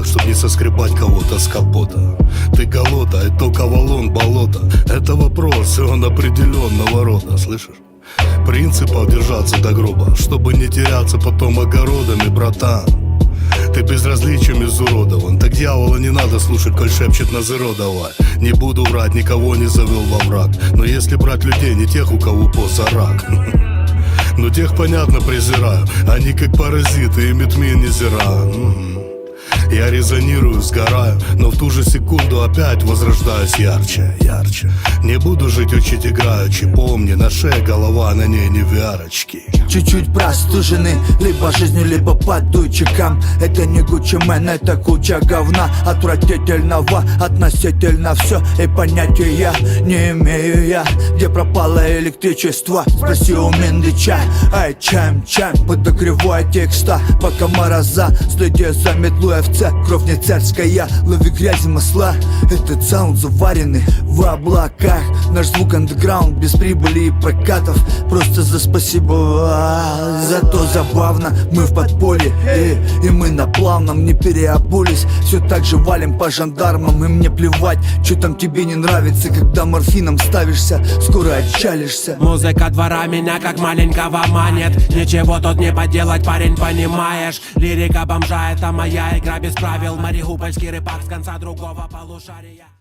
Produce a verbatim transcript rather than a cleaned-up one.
чтоб не соскребать кого-то с капота. Ты голота, и только валун болото. Это вопрос, и он определенного рода, слышишь? Принципов держаться до гроба, чтобы не теряться потом огородами, братан. Ты безразличием изуродован, так дьявола не надо слушать, коль шепчет на зеро давай. Не буду врать, никого не завел во враг, но если брать людей, не тех, у кого позарак. Но тех, понятно, презираю, они как паразиты, ими тмин не зира. Я резонирую, сгораю, но в ту же секунду опять возрождаюсь ярче, ярче. Не буду жить, учить играючи, помни, на шее голова, на ней не виарочки. Чуть-чуть простужены, либо жизнью, либо подуйчиком. Это не Гуччи Мэн, это куча говна. Отвратительного относительно все. И понятия я не имею я. Где пропало электричество? Спроси у Миндича. Ай, чем, чем подогреваю текста, пока мороза. Следи за метлу эф цэ, кровь не царская. Лови грязи масла, этот саунд заваренный в облаках. Наш звук андеграунд, без прибыли и прокатов. Просто за спасибо. Зато забавно, мы в подполье, и, и мы на плавном не переобулись. Все так же валим по жандармам, и мне плевать, что там тебе не нравится. Когда морфином ставишься, скоро отчалишься. Музыка двора меня как маленького манит. Ничего тут не поделать, парень, понимаешь. Лирика бомжа — это моя игра без правил. Мариупольский рыбак с конца другого полушария.